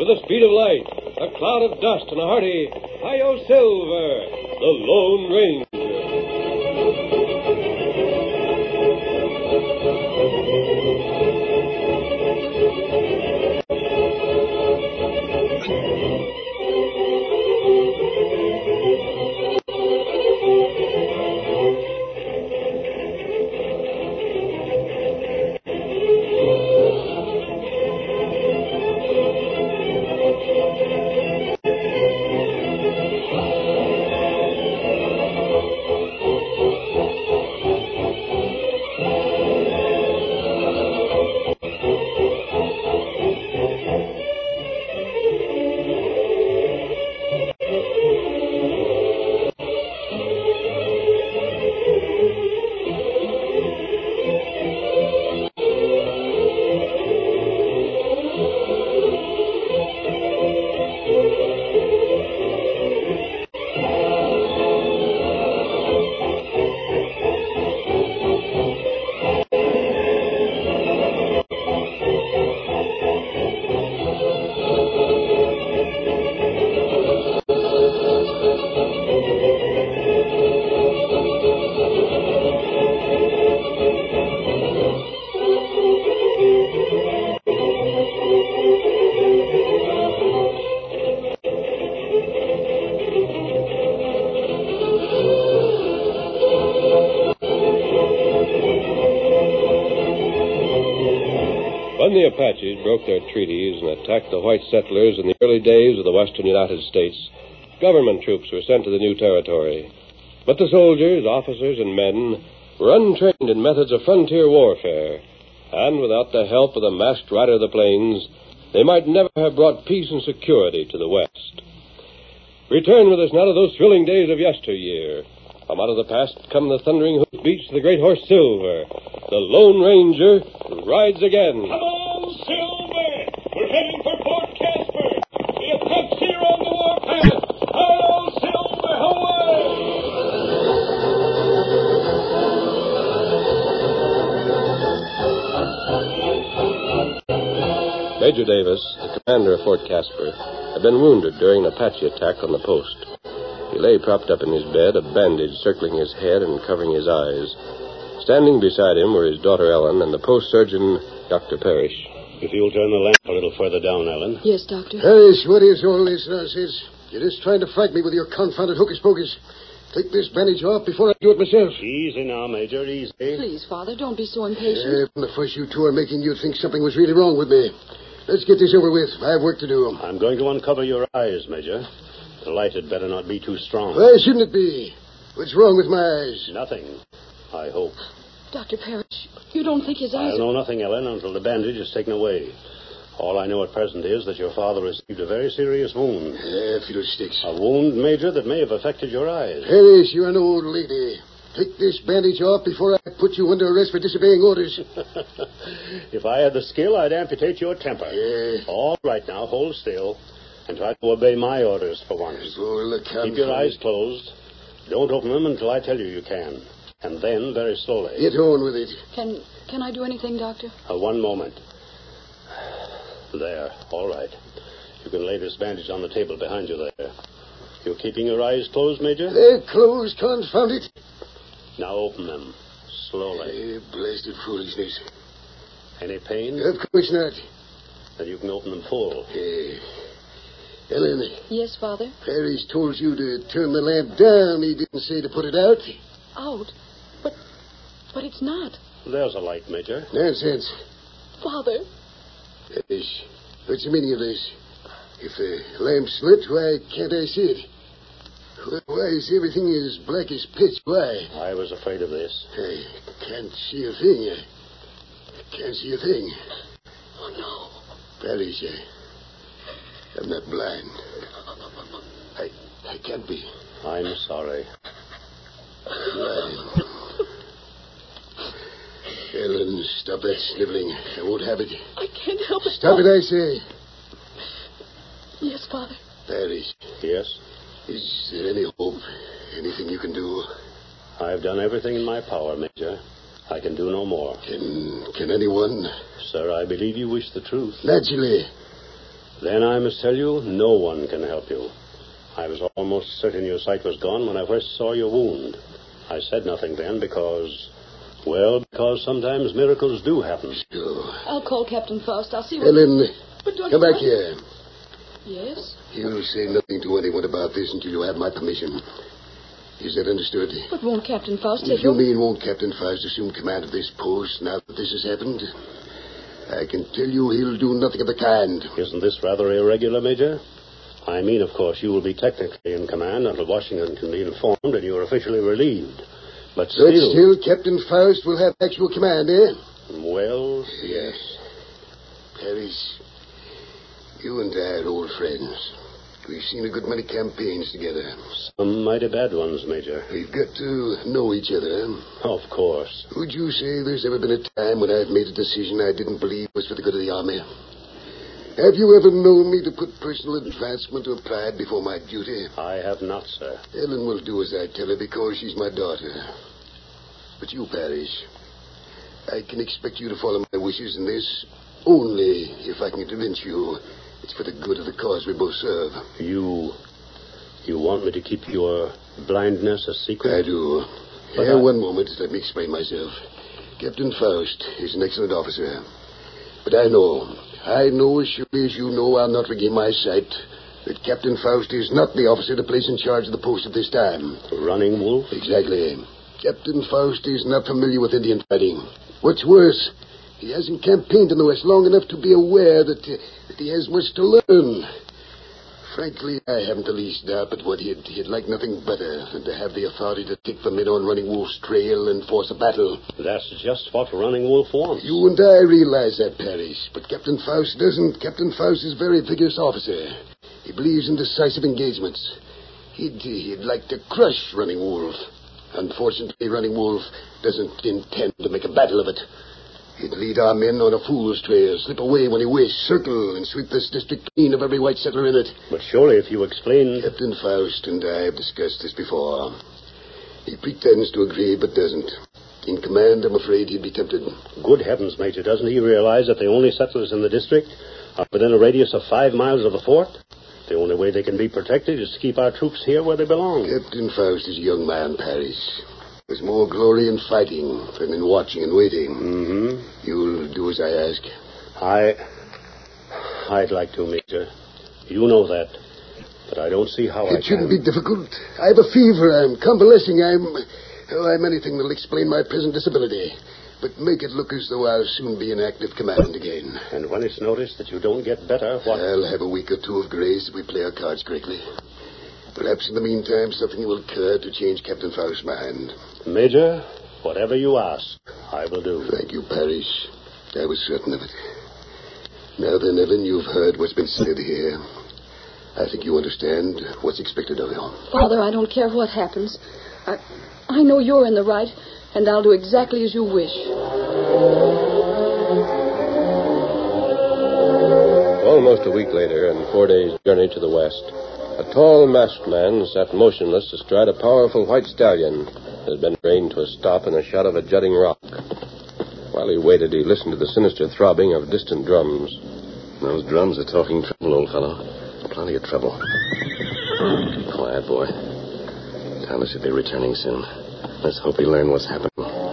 with the speed of light, a cloud of dust, and a hearty Hi-Yo Silver, the Lone Ranger. When the Apaches broke their treaties and attacked the white settlers in the early days of the western United States, government troops were sent to the new territory. But the soldiers, officers, and men were untrained in methods of frontier warfare, and without the help of the masked rider of the plains, they might never have brought peace and security to the West. Return with us now to those thrilling days of yesteryear. From out of the past come the thundering hoofbeats of the great horse Silver. The Lone Ranger rides again. Come on, Silver! We're heading for Fort Casper. The Apache are on the warpath. Hi-yo, Silver, away! Major Davis, the commander of Fort Casper, had been wounded during an Apache attack on the post. He lay propped up in his bed, a bandage circling his head and covering his eyes. Standing beside him were his daughter Ellen and the post surgeon, Dr. Parrish. If you'll turn the lamp a little further down, Ellen. Yes, Doctor. Parrish, what is all this nonsense? You're just trying to frighten me with your confounded hocus-pocus. Take this bandage off before I do it myself. Easy now, Major, easy. Please, Father, don't be so impatient. From the fuss you two are making, you'd think something was really wrong with me. Let's get this over with. I have work to do. I'm going to uncover your eyes, Major. The light had better not be too strong. Why shouldn't it be? What's wrong with my eyes? Nothing, I hope. Dr. Parrish, you don't think his eyes... I'll know nothing, Ellen, until the bandage is taken away. All I know at present is that your father received a very serious wound. Fiddlesticks. A wound, Major, that may have affected your eyes. Parrish, you're an old lady. Take this bandage off before I put you under arrest for disobeying orders. If I had the skill, I'd amputate your temper. All right, now, hold still. And try to obey my orders for once. Keep your eyes closed. Don't open them until I tell you can. And then, very slowly. Get on with it. Can I do anything, Doctor? One moment. There. All right. You can lay this bandage on the table behind you there. You're keeping your eyes closed, Major? They're closed, confound it. Now open them. Slowly. Blasted foolishness. Any pain? Of course not. Then you can open them full. Ellen. Yes, Father? Parrish told you to turn the lamp down. He didn't say to put it out. Out? But it's not. There's a light, Major. Nonsense. Father. Parrish, what's the meaning of this? If the lamp's lit, why can't I see it? Why is everything as black as pitch? Why? I was afraid of this. I can't see a thing. I can't see a thing. Oh, no. Parrish, I'm not blind. I can't be. I'm sorry. Blind. Ellen, stop that sniveling. I won't have it. I can't help it. Stop it, I say. Yes, Father. Parrish. Yes? Is there any hope? Anything you can do? I've done everything in my power, Major. I can do no more. Can anyone? Sir, I believe you wish the truth. Naturally. Then I must tell you, no one can help you. I was almost certain your sight was gone when I first saw your wound. I said nothing then because sometimes miracles do happen. Sure. I'll call Captain Faust. I'll see what... Ellen, But don't come you back here. Yes? You'll say nothing to anyone about this until you have my permission. Is that understood? But won't Captain Faust If take you over? mean won't Captain Faust assume command of this post now that this has happened? I can tell you he'll do nothing of the kind. Isn't this rather irregular, Major? I mean, of course, you will be technically in command until Washington can be informed and you are officially relieved. But still... But still, Captain Faust will have actual command, eh? Well, yes. Paris, you and I are old friends. We've seen a good many campaigns together. Some mighty bad ones, Major. We've got to know each other. Of course. Would you say there's ever been a time when I've made a decision I didn't believe was for the good of the army? Have you ever known me to put personal advancement or pride before my duty? I have not, sir. Ellen will do as I tell her because she's my daughter. But you, Parrish, I can expect you to follow my wishes in this only if I can convince you it's for the good of the cause we both serve. You want me to keep your blindness a secret? I do. Here, one moment. Let me explain myself. Captain Faust is an excellent officer. But I know as surely as you know I'll not regain my sight, that Captain Faust is not the officer to place in charge of the post at this time. Running Wolf? Exactly. Captain Faust is not familiar with Indian fighting. What's worse, he hasn't campaigned in the West long enough to be aware that he has much to learn. Frankly, I haven't the least doubt but what he'd like nothing better than to have the authority to take the men on Running Wolf's trail and force a battle. That's just what Running Wolf wants. You and I realize that, Parrish, but Captain Faust doesn't. Captain Faust is a very vigorous officer. He believes in decisive engagements. He'd like to crush Running Wolf. Unfortunately, Running Wolf doesn't intend to make a battle of it. He'd lead our men on a fool's trail, slip away when he wished, circle, and sweep this district clean of every white settler in it. But surely if you explain... Captain Faust and I have discussed this before. He pretends to agree, but doesn't. In command, I'm afraid he'd be tempted. Good heavens, Major, doesn't he realize that the only settlers in the district are within a radius of 5 miles of the fort? The only way they can be protected is to keep our troops here where they belong. Captain Faust is a young man, Parrish. There's more glory in fighting than in watching and waiting. Mm-hmm. You'll do as I ask. I'd like to, Major. You know that. But I don't see how It shouldn't be difficult. I have a fever. I'm convalescing. I'm anything that'll explain my present disability. But make it look as though I'll soon be in active command again. And when it's noticed that you don't get better, what... I'll have a week or two of grace if we play our cards correctly. Perhaps in the meantime something will occur to change Captain Faust's mind. Major, whatever you ask, I will do. Thank you, Parrish. I was certain of it. Now then, Ellen, you've heard what's been said here. I think you understand what's expected of you. Father, I don't care what happens. I know you're in the right, and I'll do exactly as you wish. Almost a week later, and 4 days' journey to the west, a tall masked man sat motionless astride a powerful white stallion that had been reined to a stop in a shot of a jutting rock. While he waited, he listened to the sinister throbbing of distant drums. Those drums are talking trouble, old fellow. Plenty of trouble. Quiet, boy. Tyler should be returning soon. Let's hope he learned what's happened.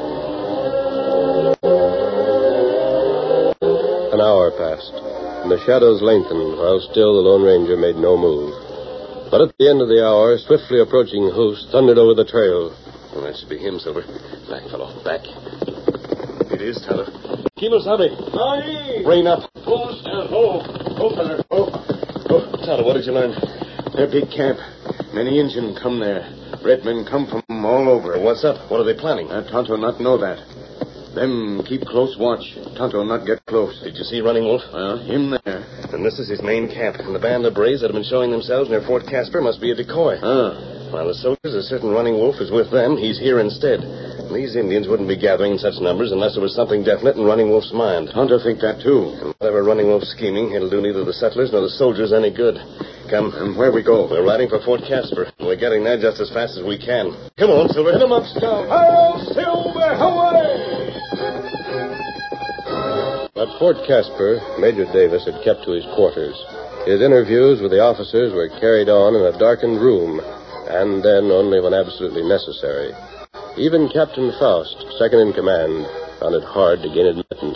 An hour passed, and the shadows lengthened, while still the Lone Ranger made no move. But at the end of the hour, swiftly approaching hoofs thundered over the trail. Well, that should be him, Silver. Back, fellow, back. It is, Tyler. Kimosabe. Aye. Rein up. Post and hold. Go, fella. Tyler, what did you learn? Their big camp. Many Indians come there. Red men come from all over. What's up? What are they planning? Tonto not know that. Them keep close watch. Tonto not get close. Did you see Running Wolf? Him there. And this is his main camp. And the band of braves that have been showing themselves near Fort Casper must be a decoy. While the soldiers are certain Running Wolf is with them, he's here instead. These Indians wouldn't be gathering in such numbers unless there was something definite in Running Wolf's mind. Tonto think that, too. And whatever Running Wolf's scheming, it'll do neither the settlers nor the soldiers any good. Come. And where we go? We're riding for Fort Casper. We're getting there just as fast as we can. Come on, Silver. Hit 'em up, Scout. Hail, Silver, away! At Fort Casper, Major Davis had kept to his quarters. His interviews with the officers were carried on in a darkened room, and then only when absolutely necessary. Even Captain Faust, second in command, found it hard to gain admittance.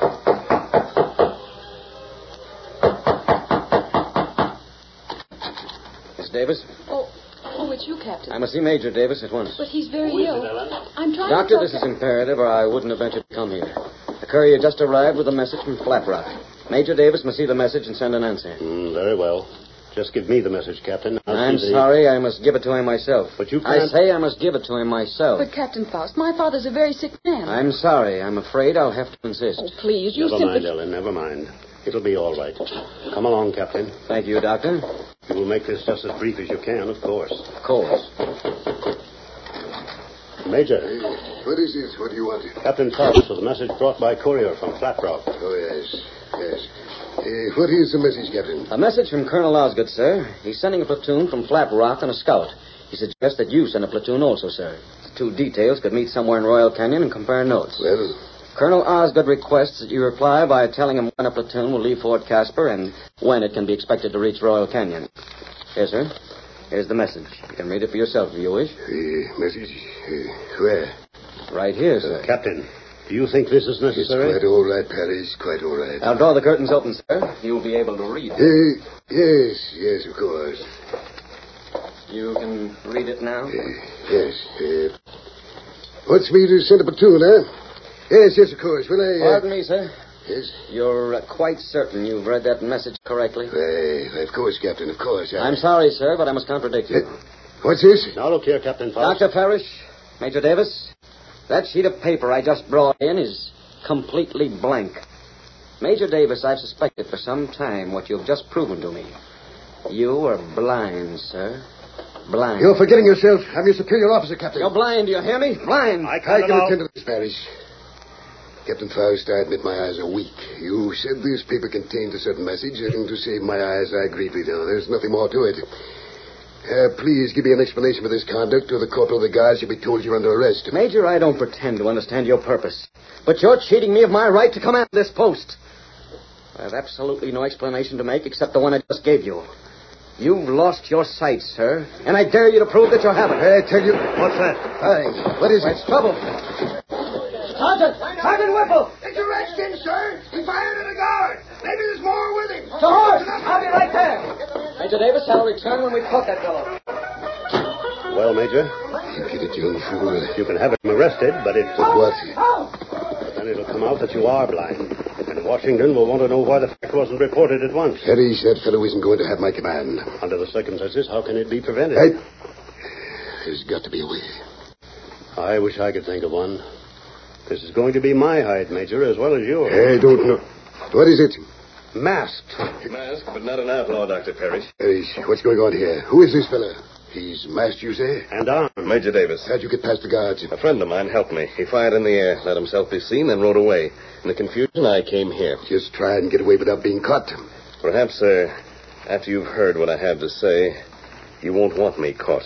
Miss Davis? Oh, it's you, Captain. I must see Major Davis at once. But he's very ill. I'm trying Doctor, to... this is imperative, or I wouldn't have ventured to come here. The courier just arrived with a message from Flat Rock. Major Davis must see the message and send an answer. Very well. Just give me the message, Captain. I'm sorry, I must give it to him myself. But you can't... I say I must give it to him myself. But, Captain Faust, my father's a very sick man. I'm sorry. I'm afraid I'll have to insist. Oh, please, you Never simply... mind, Ellen, never mind. It'll be all right. Come along, Captain. Thank you, Doctor. You will make this just as brief as you can, of course. Of course. Major. What is it? What do you want? Captain Faust with a message brought by courier from Flat Rock. Oh, yes. What is the message, Captain? A message from Colonel Osgood, sir. He's sending a platoon from Flat Rock on a scout. He suggests that you send a platoon also, sir. The two details could meet somewhere in Royal Canyon and compare notes. Well? Colonel Osgood requests that you reply by telling him when a platoon will leave Fort Casper and when it can be expected to reach Royal Canyon. Yes, sir. Here's the message. You can read it for yourself if you wish. Message? Where? Right here, sir. Captain, do you think this is necessary? It's quite all right, Paris. Quite all right. I'll draw the curtains open, sir. You'll be able to read. Yes, of course. You can read it now? Yes. Wants me to send a platoon, huh? Yes, of course. Will I... Pardon me, sir. Yes? You're quite certain you've read that message correctly? Of course, Captain, of course. I'm sorry, sir, but I must contradict you. What's this? Now look here, Captain Faust. Dr. Parrish, Major Davis, that sheet of paper I just brought in is completely blank. Major Davis, I've suspected for some time what you've just proven to me. You are blind, sir. Blind. You're forgetting yourself. I'm your superior officer, Captain. You're blind, do you hear me? Blind. I can can attend to this, Parrish. Captain Faust, I admit my eyes are weak. You said this paper contained a certain message, and to save my eyes, I agreed with you. There's nothing more to it. Please give me an explanation for this conduct, or the corporal of the guards shall be told you're under arrest. Major, I don't pretend to understand your purpose. But you're cheating me of my right to command this post. I have absolutely no explanation to make except the one I just gave you. You've lost your sight, sir, and I dare you to prove that you haven't. I tell you... What's that? What is it? It's trouble. Sergeant Whipple! It's a redskin, sir. He fired at a guard. Maybe there's more with him. The horse! I'll be right there. Major Davis, I'll return when we've caught that fellow. Well, Major, Impudent young fool. you can have him arrested, but it's... But what? Then it'll come out that you are blind. And Washington will want to know why the fact wasn't reported at once. Harry, that fellow isn't going to have my command. Under the circumstances, how can it be prevented? There's got to be a way. I wish I could think of one. This is going to be my hide, Major, as well as yours. I don't know. What is it? Masked. Masked, but not an outlaw, Dr. Parrish. Harry, what's going on here? Who is this fella? He's masked, you say? And armed. Major Davis. How'd you get past the guards? A friend of mine helped me. He fired in the air, let himself be seen, then rode away. In the confusion, I came here. Just try and get away without being caught. Perhaps, after you've heard what I have to say, you won't want me caught.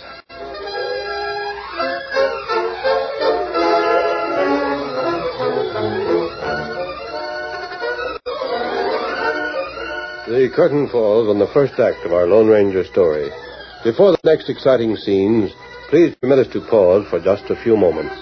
The curtain falls on the first act of our Lone Ranger story. Before the next exciting scenes, please permit us to pause for just a few moments.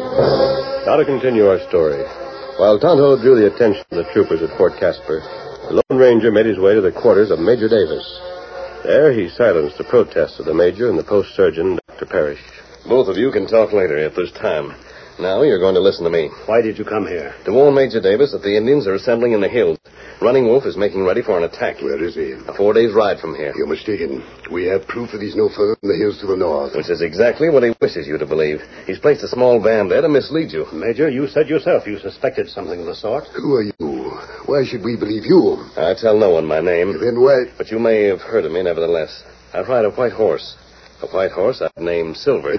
Now to continue our story. While Tonto drew the attention of the troopers at Fort Casper, The Lone Ranger made his way to the quarters of Major Davis. There, he silenced the protests of the Major and the post surgeon, Dr. Parrish. Both of you can talk later if there's time. Now you're going to listen to me. Why did you come here? To warn Major Davis that the Indians are assembling in the hills. Running Wolf is making ready for an attack. Where is he? A 4 days ride from here. You're mistaken. We have proof that he's no further than the hills to the north. Which is exactly what he wishes you to believe. He's placed a small band there to mislead you. Major, you said yourself you suspected something of the sort. Who are you? Why should we believe you? I tell no one my name. Then why? But you may have heard of me nevertheless. I ride a white horse. A white horse I've named Silver.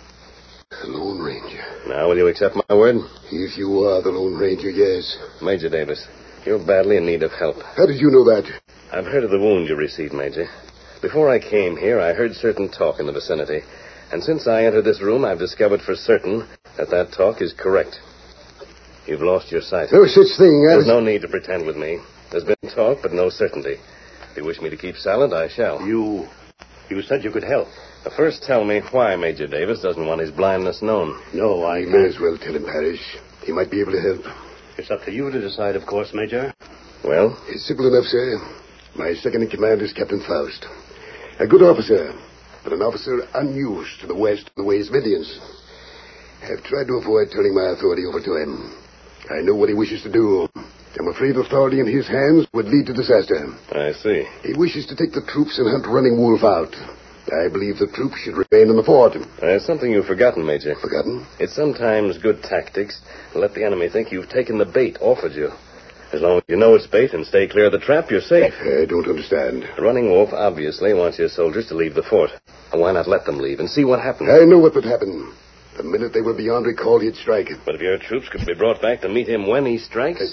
The Lone Ranger. Now, will you accept my word? If you are the Lone Ranger, yes. Major Davis, you're badly in need of help. How did you know that? I've heard of the wound you received, Major. Before I came here, I heard certain talk in the vicinity. And since I entered this room, I've discovered for certain that talk is correct. You've lost your sight. No such thing as... There's no need to pretend with me. There's been talk, but no certainty. If you wish me to keep silent, I shall. You said you could help. But first tell me why Major Davis doesn't want his blindness known. No, I You may as well tell him, Parrish. He might be able to help. It's up to you to decide, of course, Major. Well? It's simple enough, sir. My second in command is Captain Faust. A good officer, but an officer unused to the West and the ways of Indians. I've tried to avoid turning my authority over to him. I know what he wishes to do. I'm afraid authority in his hands would lead to disaster. I see. He wishes to take the troops and hunt Running Wolf out. I believe the troops should remain in the fort. There's something you've forgotten, Major. Forgotten? It's sometimes good tactics to let the enemy think you've taken the bait offered you. As long as you know it's bait and stay clear of the trap, you're safe. I don't understand. Running Wolf obviously wants your soldiers to leave the fort. And why not let them leave and see what happens? I know what would happen. The minute they were beyond recall, he'd strike. But if your troops could be brought back to meet him when he strikes...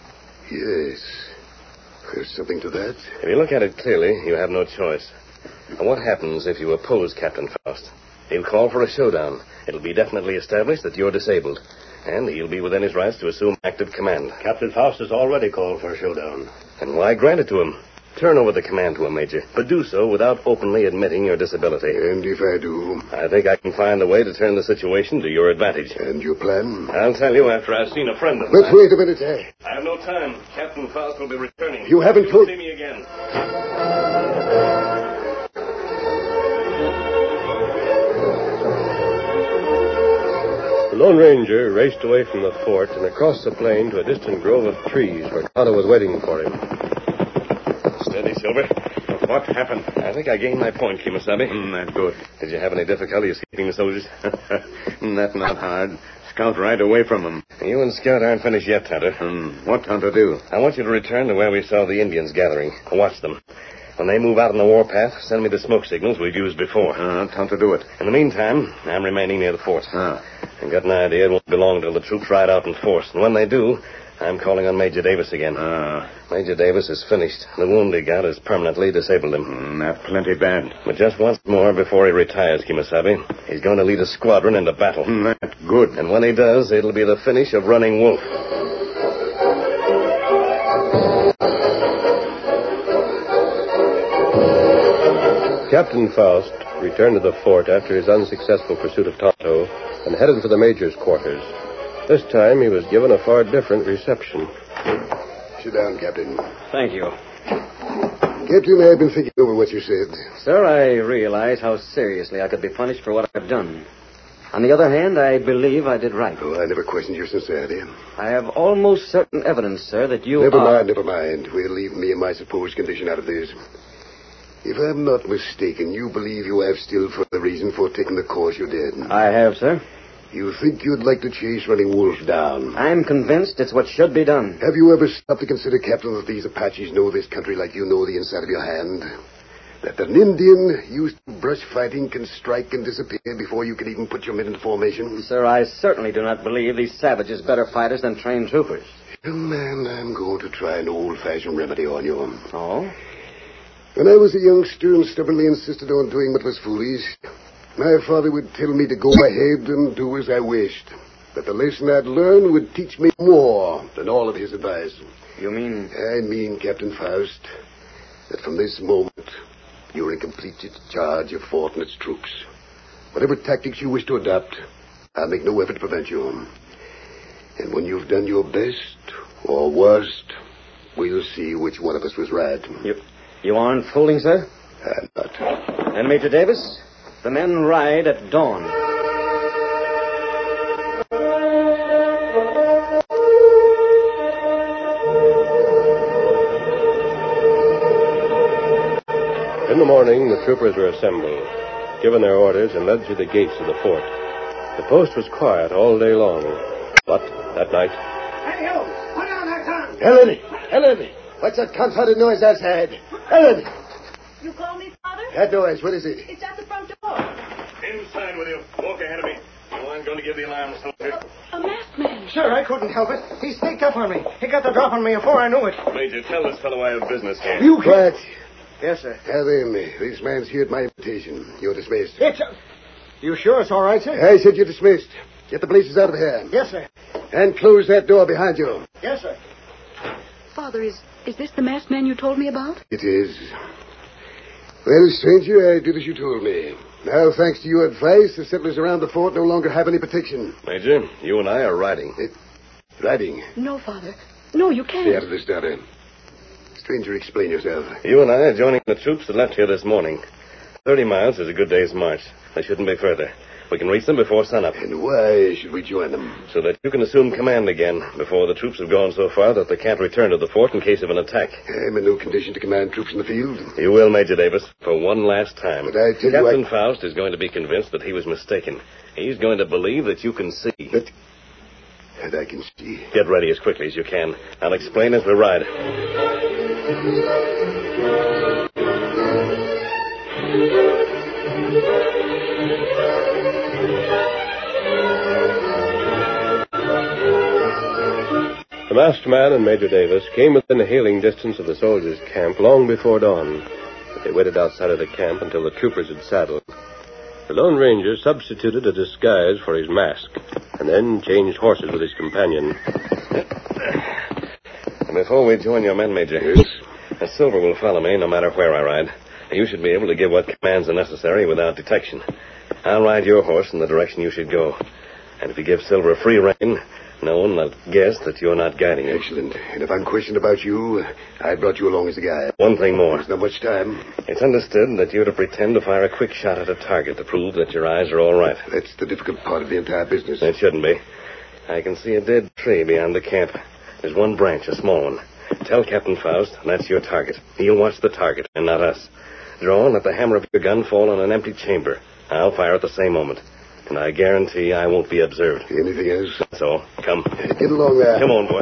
Yes. There's something to that. If you look at it clearly, you have no choice. And what happens if you oppose Captain Faust? He'll call for a showdown. It'll be definitely established that you're disabled. And he'll be within his rights to assume active command. Captain Faust has already called for a showdown. And why grant it to him? Turn over the command to him, Major. But do so without openly admitting your disability. And if I do? I think I can find a way to turn the situation to your advantage. And your plan? I'll tell you after I've seen a friend of Let's mine. wait a minute, eh? I have no time. Captain Faust will be returning. You haven't You'll told... see me again. The Lone Ranger raced away from the fort and across the plain to a distant grove of trees where Tonto was waiting for him. Steady, Silver. What happened? I think I gained my point, Kimasabi. That's good. Did you have any difficulty escaping the soldiers? That's not hard. Scout right away from them. You and Scout aren't finished yet, Tonto. What Tonto do? I want you to return to where we saw the Indians gathering. Watch them. When they move out on the warpath, send me the smoke signals we've used before. Tonto do it. In the meantime, I'm remaining near the fort. I've got an idea it won't be long till the troops ride out in force. And when they do, I'm calling on Major Davis again. Major Davis is finished. The wound he got has permanently disabled him. That's plenty bad. But just once more before he retires, Kimasabi, he's going to lead a squadron into battle. That's good. And when he does, it'll be the finish of Running Wolf. Captain Faust returned to the fort after his unsuccessful pursuit of Tonto and headed for the Major's quarters. This time he was given a far different reception. Sit down, Captain. Thank you. Captain, I've been thinking over what you said. Sir, I realize how seriously I could be punished for what I've done. On the other hand, I believe I did right. Oh, I never questioned your sincerity. I have almost certain evidence, sir, that you Never mind. We'll leave me and my supposed condition out of this. If I'm not mistaken, you believe you have still further reason for taking the course you did. I have, sir. You think you'd like to chase Running Wolf down? I'm convinced it's what should be done. Have you ever stopped to consider, Captain, that these Apaches know this country like you know the inside of your hand? That an Indian used to brush fighting can strike and disappear before you can even put your men into formation? Sir, I certainly do not believe these savages better fighters than trained troopers. Young man, I'm going to try an old-fashioned remedy on you. Oh? When I was a youngster and stubbornly insisted on doing what was foolish, my father would tell me to go ahead and do as I wished. But the lesson I'd learn would teach me more than all of his advice. You mean? I mean, Captain Faust, that from this moment, you're in complete charge of Fort and its troops. Whatever tactics you wish to adopt, I'll make no effort to prevent you. And when you've done your best or worst, We'll see which one of us was right. You aren't fooling, sir? I'm not. And, Major Davis, the men ride at dawn. In the morning, the troopers were assembled, given their orders, and led through the gates of the fort. The post was quiet all day long, but that night... Hey, you! Put down that gun! Helen! What's that confounded noise outside? Helen! You call me, Father? That noise, what is it? It's at the front door. Inside with you. Walk ahead of me. You aren't going to give the alarm, soldier. A masked man. Sir, I couldn't help it. He sneaked up on me. He got the drop on me before I knew it. Major, tell this fellow I have business here. You Quiet. Yes, sir. Have him. This man's here at my invitation. You're dismissed. It's... You sure it's all right, sir? I said you're dismissed. Get the blazes out of here. Yes, sir. And close that door behind you. Yes, sir. Father, is this the masked man you told me about? It is. Well, stranger, I did as you told me. Now, thanks to your advice, the settlers around the fort no longer have any protection. Major, you and I are riding. Riding? No, Father. No, you can't. Stay out of this, daughter. Stranger, explain yourself. You and I are joining the troops that left here this morning. 30 miles is a good day's march. They shouldn't be further. We can reach them before sunup. And why should we join them? So that you can assume command again before the troops have gone so far that they can't return to the fort in case of an attack. I'm in no condition to command troops in the field. You will, Major Davis, for one last time. But I tell you, Captain Faust is going to be convinced that he was mistaken. He's going to believe that you can see. And I can see. Get ready as quickly as you can. I'll explain as we ride. The masked man and Major Davis came within hailing distance of the soldiers' camp long before dawn. But they waited outside of the camp until the troopers had saddled. The Lone Ranger substituted a disguise for his mask, and then changed horses with his companion. Before we join your men, Major, Silver will follow me no matter where I ride. You should be able to give what commands are necessary without detection. I'll ride your horse in the direction you should go. And if you give Silver a free rein, no one will guess that you're not guiding him. Excellent. And if I'm questioned about you, I brought you along as a guide. One thing more. There's not much time. It's understood that you're to pretend to fire a quick shot at a target to prove that your eyes are all right. That's the difficult part of the entire business. It shouldn't be. I can see a dead tree beyond the camp. There's one branch, a small one. Tell Captain Faust that's your target. He'll watch the target, and not us. Draw and let the hammer of your gun fall on an empty chamber. I'll fire at the same moment. And I guarantee I won't be observed. Anything else? That's all. Come. Get along there. Come on, boy.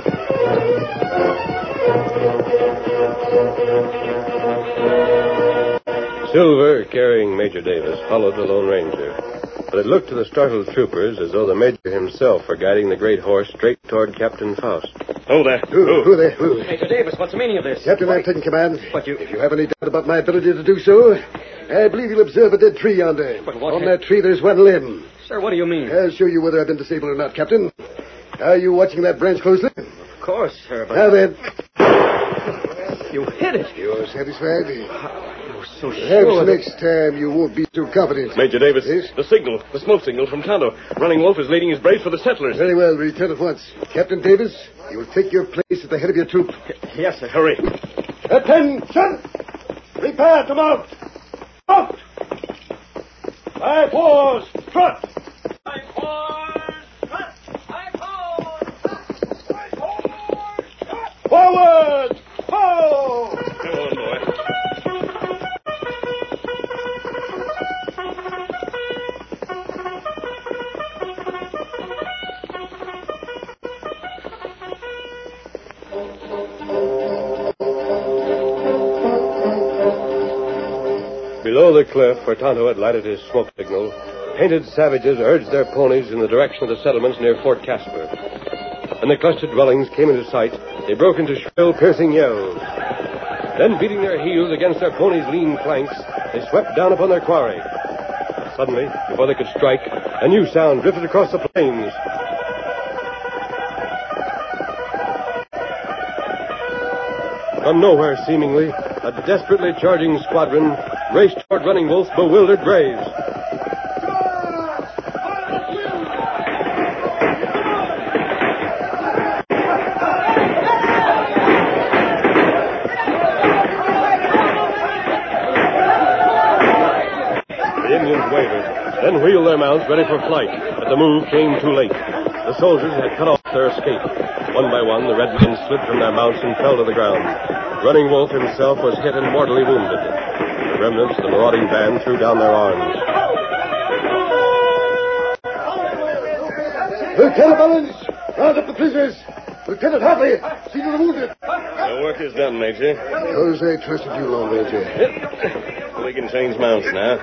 Silver, carrying Major Davis, followed the Lone Ranger. But it looked to the startled troopers as though the Major himself were guiding the great horse straight toward Captain Faust. Oh, there. Who there? Who? Major Davis, what's the meaning of this? Captain, I'm taking command. But you... If you have any doubt about my ability to do so, I believe you'll observe a dead tree yonder. But what... On that tree, there's one limb. Sir, what do you mean? I'll show you whether I've been disabled or not, Captain. Are you watching that branch closely? Of course, sir, but... Now then. You hit it. You're satisfied? You're so Perhaps sure next time you won't be too confident. Major Davis, Yes? the signal, the smoke signal from Tonto. Running Wolf is leading his braves for the settlers. Very well, return at once. Captain Davis, you will take your place at the head of your troop. Yes, sir. Hurry. Attention! Prepare to mount! Mount! 5 4s, trot! 5 4s, trot! 5 4s, trot! 5 4s, trot! Forward! Ho! Come on, boy. Below the cliff where Tonto had lighted his smoke signal, painted savages urged their ponies in the direction of the settlements near Fort Casper. When the clustered dwellings came into sight, they broke into shrill, piercing yells. Then, beating their heels against their ponies' lean flanks, they swept down upon their quarry. Suddenly, before they could strike, a new sound drifted across the plains. From nowhere, seemingly, a desperately charging squadron raced toward Running Wolf's bewildered braves. then wheeled their mounts ready for flight. But the move came too late. The soldiers had cut off their escape. One by one, the red men slid from their mounts and fell to the ground. Running Wolf himself was hit and mortally wounded. The remnants of the marauding band threw down their arms. Lieutenant Mullins, round up the prisoners. Lieutenant Hartley, see to the wounded. The work is done, Major. Because I trusted you, Lone Ranger. We can change mounts now.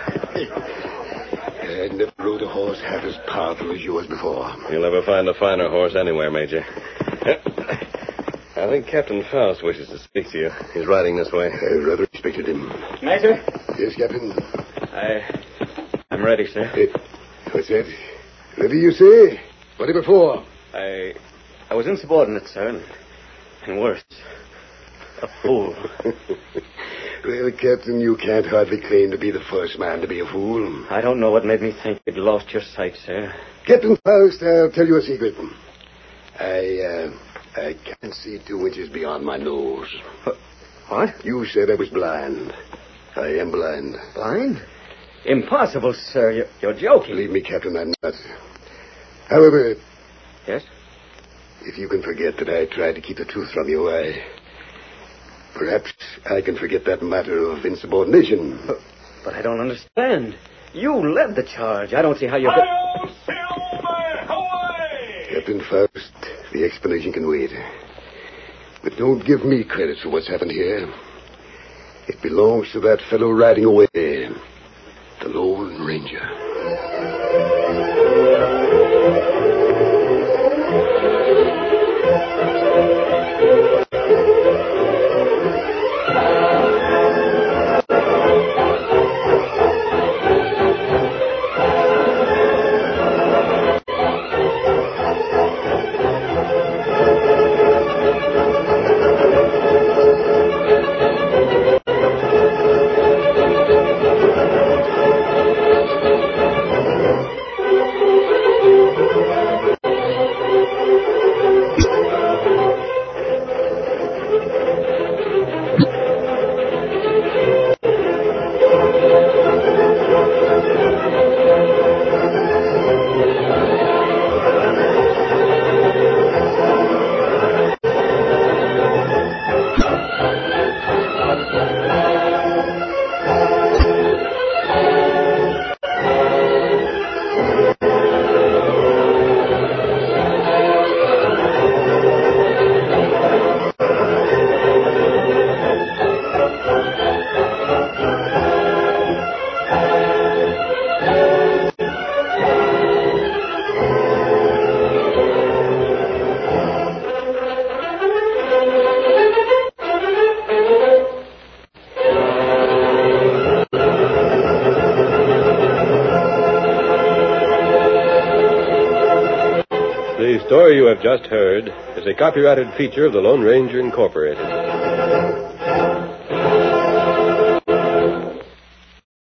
I never rode a horse half as powerful as yours before. You'll never find a finer horse anywhere, Major. I think Captain Faust wishes to speak to you. He's riding this way. I rather expected him. Major? Yes, Captain? I'm ready, sir. What's that? Ready, you say? Whatever for? I was insubordinate, sir, and worse, a fool. Well, Captain, you can't hardly claim to be the first man to be a fool. I don't know what made me think you'd lost your sight, sir. Captain Faust, I'll tell you a secret. I can't see 2 inches beyond my nose. What? You said I was blind. I am blind. Blind? Impossible, sir. You're joking. Believe me, Captain, I'm not. However... Yes? If you can forget that I tried to keep the truth from you, perhaps I can forget that matter of insubordination. But I don't understand. You led the charge. I don't see how you could... Hi-yo, Silver! Away! Captain Faust, the explanation can wait. But don't give me credit for what's happened here. It belongs to that fellow riding away, the Lone Ranger. The story you have just heard is a copyrighted feature of the Lone Ranger Incorporated.